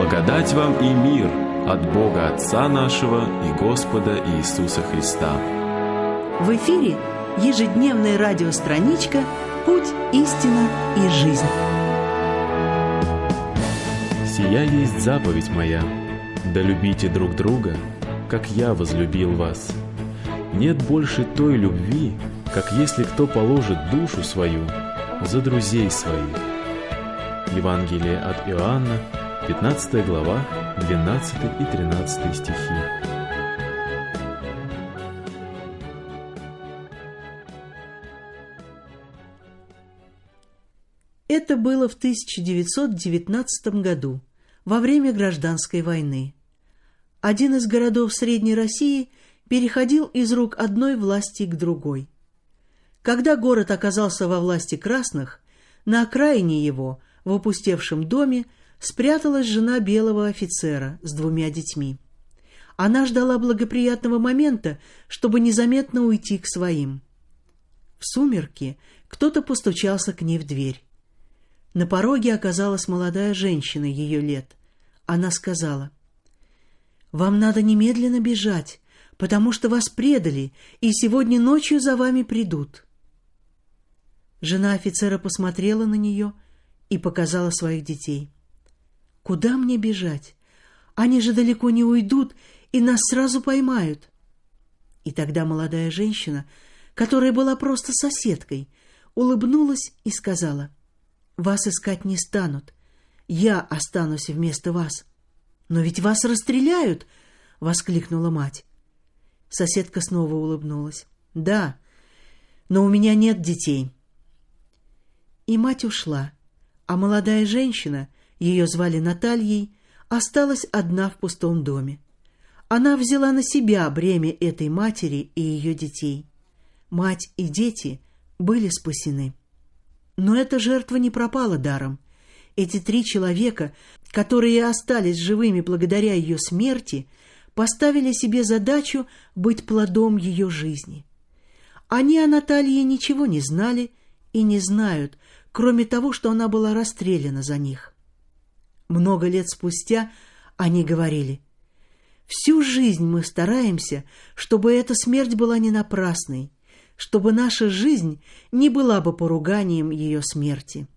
Благодать вам и мир от Бога Отца нашего и Господа Иисуса Христа. В эфире ежедневная радиостраничка «Путь, истина и жизнь». Сия есть заповедь моя: да любите друг друга, как я возлюбил вас. Нет больше той любви, как если кто положит душу свою за друзей своих. Евангелие от Иоанна, 15 глава, 12 и 13 стихи. Это было в 1919 году, во время Гражданской войны. Один из городов Средней России переходил из рук одной власти к другой. Когда город оказался во власти красных, на окраине его, в опустевшем доме, спряталась жена белого офицера с 2 детьми. Она ждала благоприятного момента, чтобы незаметно уйти к своим. В сумерки кто-то постучался к ней в дверь. На пороге оказалась молодая женщина ее лет. Она сказала: «Вам надо немедленно бежать, потому что вас предали, и сегодня ночью за вами придут». Жена офицера посмотрела на нее и показала своих детей. «Куда мне бежать? Они же далеко не уйдут, и нас сразу поймают». И тогда молодая женщина, которая была просто соседкой, улыбнулась и сказала: «Вас искать не станут. Я останусь вместо вас». «Но ведь вас расстреляют!» — воскликнула мать. Соседка снова улыбнулась. «Да, но у меня нет детей». И мать ушла, а молодая женщина, ее звали Натальей, осталась одна в пустом доме. Она взяла на себя бремя этой матери и ее детей. Мать и дети были спасены. Но эта жертва не пропала даром. Эти 3 человека, которые остались живыми благодаря ее смерти, поставили себе задачу быть плодом ее жизни. Они о Наталье ничего не знали и не знают, кроме того, что она была расстреляна за них. Много лет спустя они говорили: «Всю жизнь мы стараемся, чтобы эта смерть была не напрасной, чтобы наша жизнь не была бы поруганием ее смерти».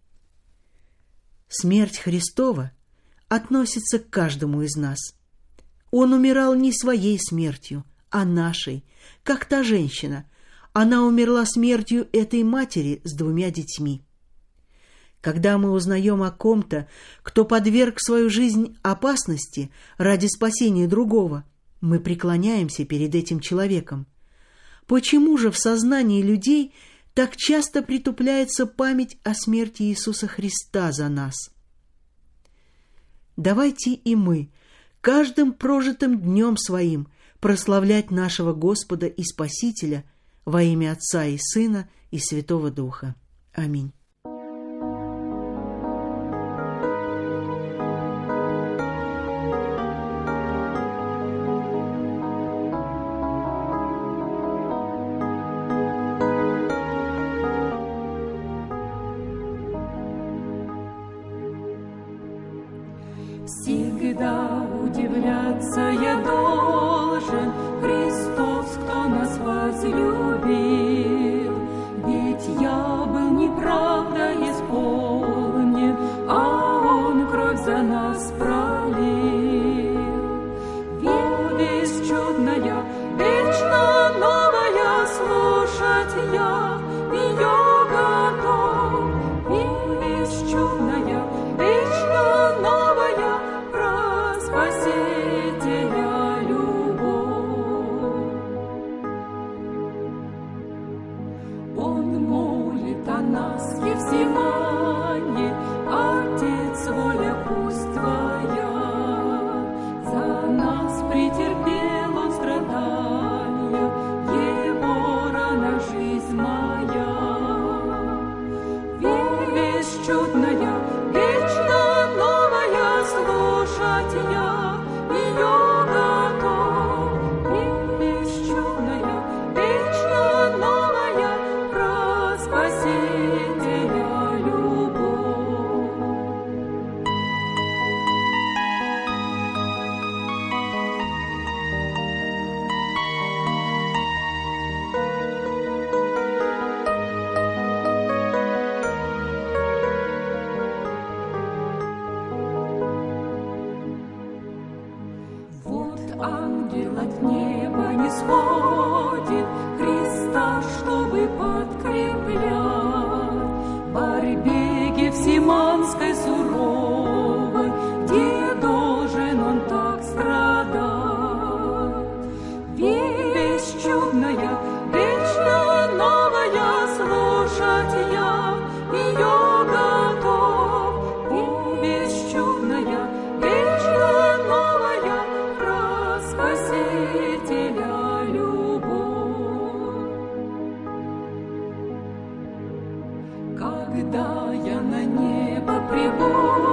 Смерть Христова относится к каждому из нас. Он умирал не своей смертью, а нашей, как та женщина. Она умерла смертью этой матери с 2 детьми. Когда мы узнаем о ком-то, кто подверг свою жизнь опасности ради спасения другого, мы преклоняемся перед этим человеком. Почему же в сознании людей так часто притупляется память о смерти Иисуса Христа за нас? Давайте и мы каждым прожитым днем своим прославлять нашего Господа и Спасителя во имя Отца и Сына и Святого Духа. Аминь. Всегда удивляться я должен, Христос, кто нас возлюбил. Ведь я был неправдой исполнен, а Он кровь за нас пролил. Весть чудная, вечно новая, слушать я ее готов. Весть чудная, вечно новая, Спасителя любовь. когда я на небо прибуду.